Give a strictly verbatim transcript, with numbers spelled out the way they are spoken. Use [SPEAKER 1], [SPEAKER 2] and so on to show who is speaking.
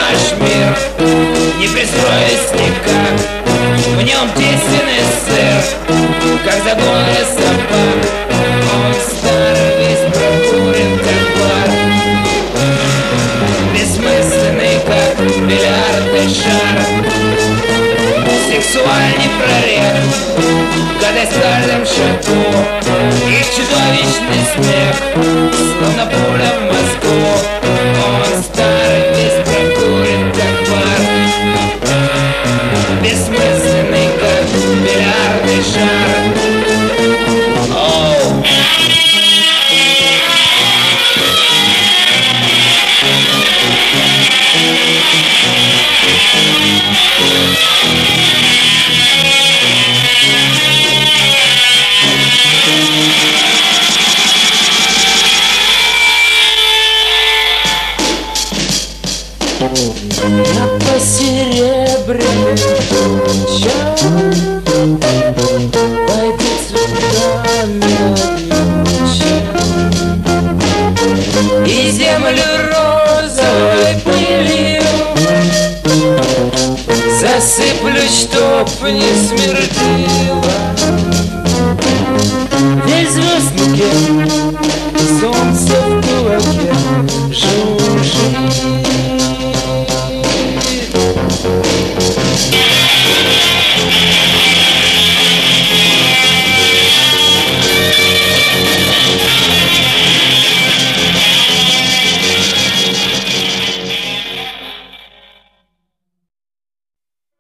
[SPEAKER 1] наш мир не пристроить никак. В нем тесен и сыр, как загонный собак. Он старый, весь прокурен, как бар, бессмысленный, как бильярдный шар. Сексуальный прорех, гадай с каждым шагу. Их чудовищный смех, словно пуля в мозгу. Он старый, весь прокурен, как бар, бессмысленный, как бильярдный шар. Оу.
[SPEAKER 2] Я посеребряный час пойдет цветами и землю розовой пылью засыплю, чтоб не смердеть.